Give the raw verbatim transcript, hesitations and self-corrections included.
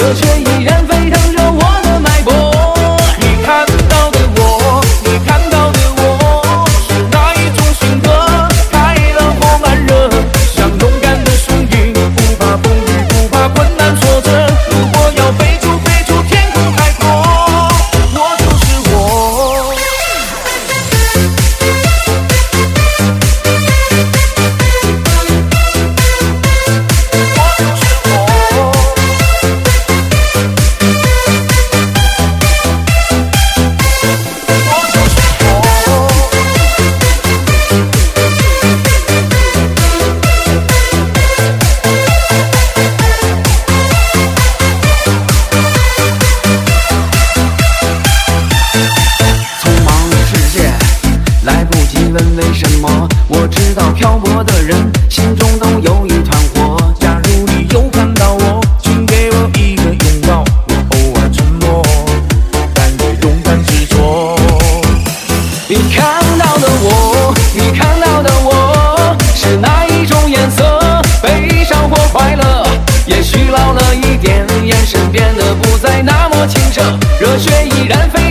热血依然沸腾着我的脉搏。你看到的我，你看到的我，是哪一种性格？开了火慢热，像勇敢的树影，不怕风雨，不怕困难挫折。如果要飞出飞出天空海阔，我就是我。来不及问为什么，我知道漂泊的人心中都有一团火。假如你又看到我，请给我一个拥抱。我偶尔沉默，但也勇敢执着。你看到的我，你看到的我，是哪一种颜色？悲伤或快乐？也许老了一点，眼神变得不再那么清澈，热血依然飞。